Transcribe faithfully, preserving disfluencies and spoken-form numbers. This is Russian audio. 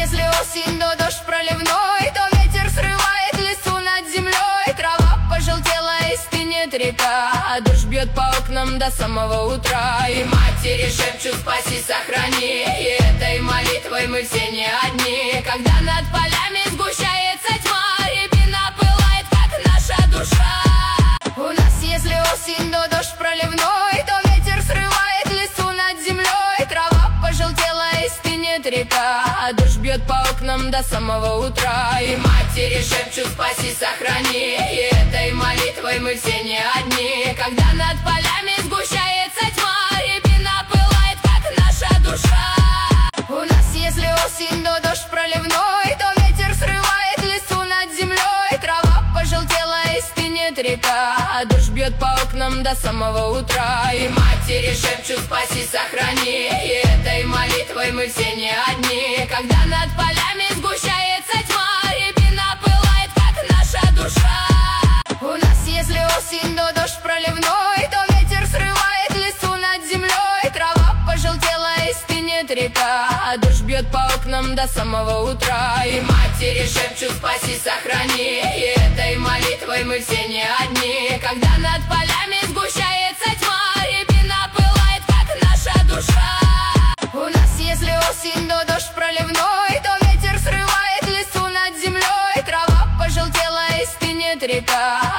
если осень, то дождь проливной, то ветер срывает листву над землей. Трава пожелтела и стынет река, а дождь бьет по окнам до самого утра. И матери шепчут: спаси, сохрани. И этой молитвой мы все не одни. Когда над полями сгущается тьма, рябина пылает, как наша душа. У нас, если осень, то дождь проливной, то ветер срывает листву над землей. Трава пожелтела и стынет река, а дождь бьет по окнам до самого утра. И матери шепчут: спаси, сохрани. И этой молитвой мы все не одни. Когда над полями сгущается тьма, рябина пылает, как наша душа. У нас, если осень, то дождь проливной, то ветер срывает листву над землей. Трава пожелтела и стынет река, а дождь бьет по окнам до самого утра. И матери шепчут: спаси, сохрани. И этой молитвой мы все не одни. Когда над полями сгущается тьма, рябина пылает, как наша душа. У нас, если осень, то дождь проливной, то ветер срывает листву над землей. Трава пожелтела и стынет река, а дождь бьет по окнам до самого утра. И матери шепчут: спаси, сохрани. И этой молитвой мы все не одни. Когда над полями сгущается